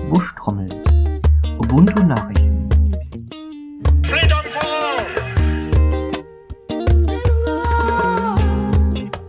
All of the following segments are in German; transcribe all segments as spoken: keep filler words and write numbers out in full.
Buschtrommeln. Ubuntu Nachrichten. Freedom for all!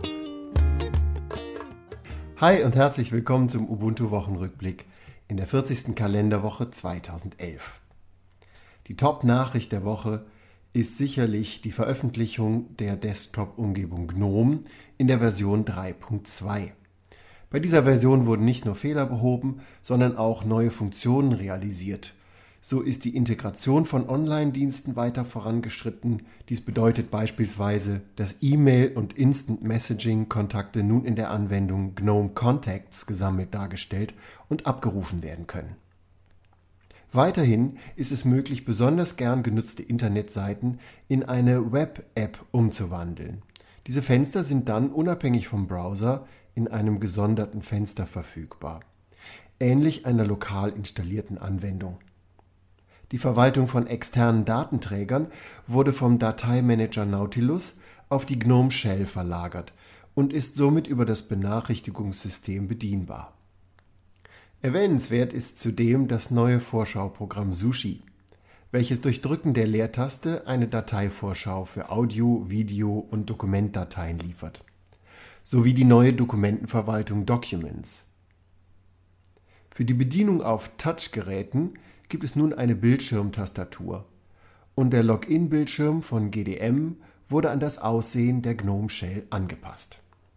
Hi und herzlich willkommen zum Ubuntu-Wochenrückblick in der vierzigsten Kalenderwoche zweitausendelf. Die Top-Nachricht der Woche ist sicherlich die Veröffentlichung der Desktop-Umgebung GNOME in der Version drei Punkt zwei. Bei dieser Version wurden nicht nur Fehler behoben, sondern auch neue Funktionen realisiert. So ist die Integration von Online-Diensten weiter vorangeschritten. Dies bedeutet beispielsweise, dass E-Mail- und Instant-Messaging-Kontakte nun in der Anwendung GNOME Contacts gesammelt dargestellt und abgerufen werden können. Weiterhin ist es möglich, besonders gern genutzte Internetseiten in eine Web-App umzuwandeln. Diese Fenster sind dann unabhängig vom Browser in einem gesonderten Fenster verfügbar, ähnlich einer lokal installierten Anwendung. Die Verwaltung von externen Datenträgern wurde vom Dateimanager Nautilus auf die GNOME Shell verlagert und ist somit über das Benachrichtigungssystem bedienbar. Erwähnenswert ist zudem das neue Vorschauprogramm Sushi, welches durch Drücken der Leertaste eine Dateivorschau für Audio-, Video- und Dokumentdateien liefert, sowie die neue Dokumentenverwaltung Documents. Für die Bedienung auf Touchgeräten gibt es nun eine Bildschirmtastatur und der Login-Bildschirm von G D M wurde an das Aussehen der GNOME Shell angepasst.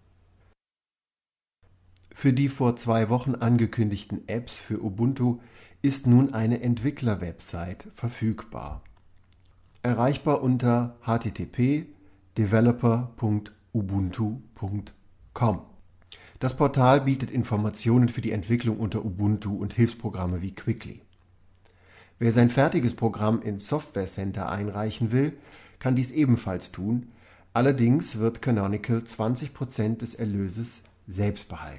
Für die vor zwei Wochen angekündigten Apps für Ubuntu ist nun eine Entwickler-Website verfügbar. Erreichbar unter h t t p punkt developer punkt ubuntu punkt com. Das Portal bietet Informationen für die Entwicklung unter Ubuntu und Hilfsprogramme wie Quickly. Wer sein fertiges Programm ins Software Center einreichen will, kann dies ebenfalls tun, allerdings wird Canonical zwanzig Prozent des Erlöses selbst behalten.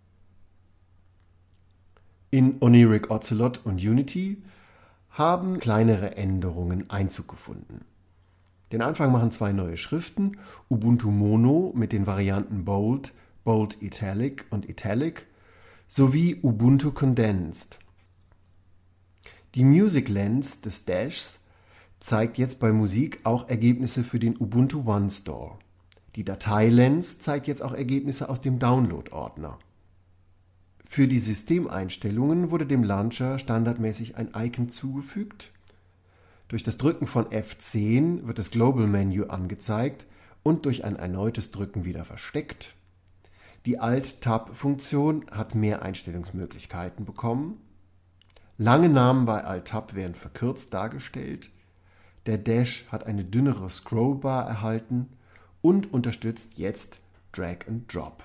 In Oniric Ocelot und Unity haben kleinere Änderungen Einzug gefunden. Den Anfang machen zwei neue Schriften, Ubuntu Mono mit den Varianten Bold, Bold Italic und Italic sowie Ubuntu Condensed. Die Music Lens des Dashs zeigt jetzt bei Musik auch Ergebnisse für den Ubuntu One Store. Die Datei-Lens zeigt jetzt auch Ergebnisse aus dem Download-Ordner. Für die Systemeinstellungen wurde dem Launcher standardmäßig ein Icon zugefügt. Durch das Drücken von F zehn wird das Global Menu angezeigt und durch ein erneutes Drücken wieder versteckt. Die Alt-Tab-Funktion hat mehr Einstellungsmöglichkeiten bekommen. Lange Namen bei Alt-Tab werden verkürzt dargestellt. Der Dash hat eine dünnere Scrollbar erhalten und unterstützt jetzt Drag and Drop.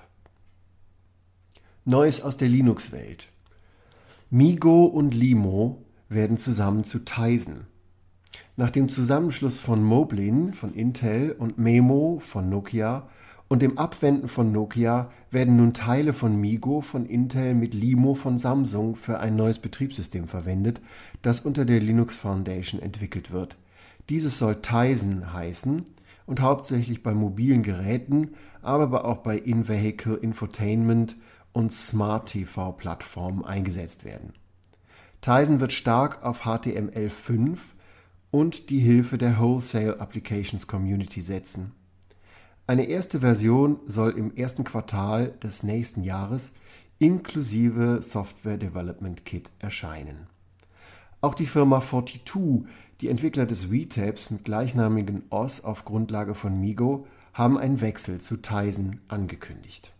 Neues aus der Linux-Welt. Migo und Limo werden zusammen zu Tizen. Nach dem Zusammenschluss von Moblin von Intel und Memo von Nokia und dem Abwenden von Nokia werden nun Teile von Migo von Intel mit Limo von Samsung für ein neues Betriebssystem verwendet, das unter der Linux Foundation entwickelt wird. Dieses soll Tizen heißen und hauptsächlich bei mobilen Geräten, aber auch bei In-Vehicle Infotainment und Smart-T V-Plattformen eingesetzt werden. Tizen wird stark auf H T M L fünf und die Hilfe der Wholesale Applications Community setzen. Eine erste Version soll im ersten Quartal des nächsten Jahres inklusive Software Development Kit erscheinen. Auch die Firma zweiundvierzig, die Entwickler des V-Tabs mit gleichnamigen O S auf Grundlage von Migo, haben einen Wechsel zu Tizen angekündigt.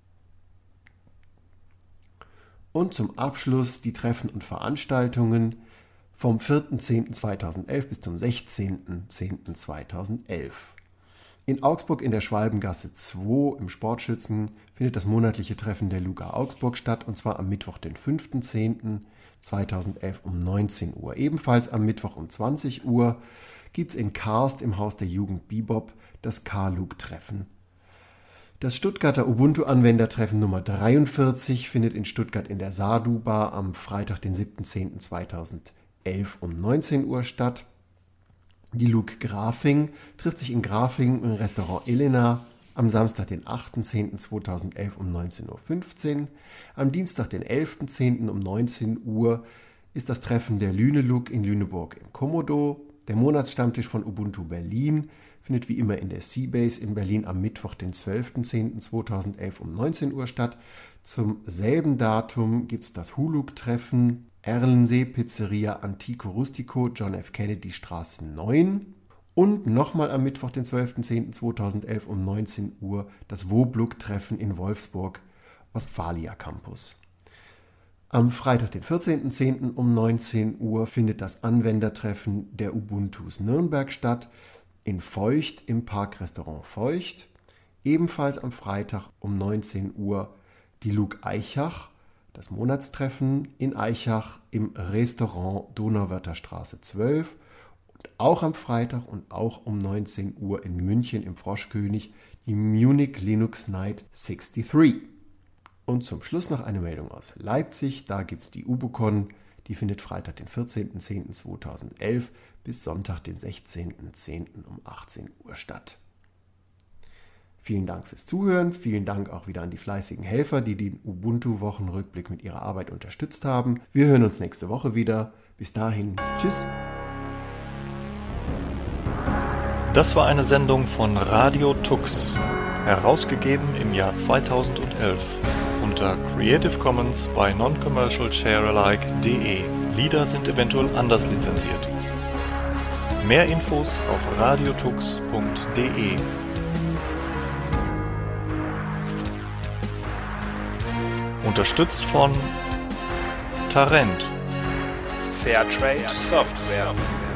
Und zum Abschluss die Treffen und Veranstaltungen vom vierten zehnten zweitausendelf bis zum sechzehnten zehnten zweitausendelf. In Augsburg in der Schwalbengasse zwei im Sportschützen findet das monatliche Treffen der Luga Augsburg statt, und zwar am Mittwoch, den fünften zehnten zweitausendelf um neunzehn Uhr. Ebenfalls am Mittwoch um zwanzig Uhr gibt es in Karst im Haus der Jugend Bebop das K-Lug-Treffen. Das Stuttgarter Ubuntu-Anwendertreffen Nummer dreiundvierzig findet in Stuttgart in der Sardu-Bar am Freitag, den siebten zehnten zweitausendelf um neunzehn Uhr statt. Die Lug Grafing trifft sich in Grafing im Restaurant Elena am Samstag, den achten zehnten zweitausendelf um neunzehn Uhr fünfzehn. Am Dienstag, den elften zehnten um neunzehn Uhr ist das Treffen der Lüneluk in Lüneburg im Komodo. Der Monatsstammtisch von Ubuntu Berlin findet wie immer in der Seabase in Berlin am Mittwoch, den zwölften zehnten zweitausendelf um neunzehn Uhr statt. Zum selben Datum gibt es das Huluk-Treffen Erlensee Pizzeria Antico Rustico, John F. Kennedy Straße neun. Und nochmal am Mittwoch, den zwölften zehnten zweitausendelf um neunzehn Uhr das Wobluk-Treffen in Wolfsburg, Westfalia Campus. Am Freitag, den vierzehnten zehnten um neunzehn Uhr findet das Anwendertreffen der Ubuntus Nürnberg statt, in Feucht im Parkrestaurant Feucht. Ebenfalls am Freitag um neunzehn Uhr die Luk Eichach, das Monatstreffen in Eichach im Restaurant Donauwörther Straße zwölf. Und auch am Freitag und auch um neunzehn Uhr in München im Froschkönig die Munich Linux Night dreiundsechzig. Und zum Schluss noch eine Meldung aus Leipzig. Da gibt es die UbuCon, die findet Freitag, den vierzehnten zehnten zweitausendelf bis Sonntag, den sechzehnten zehnten um achtzehn Uhr statt. Vielen Dank fürs Zuhören, vielen Dank auch wieder an die fleißigen Helfer, die den Ubuntu-Wochenrückblick mit ihrer Arbeit unterstützt haben. Wir hören uns nächste Woche wieder. Bis dahin, tschüss. Das war eine Sendung von Radio Tux, herausgegeben im Jahr zweitausendelf unter Creative Commons bei Non-Commercial Sharealike punkt de. Lieder sind eventuell anders lizenziert. Mehr Infos auf radiotux punkt de. Unterstützt von Tarent. Fairtrade Software.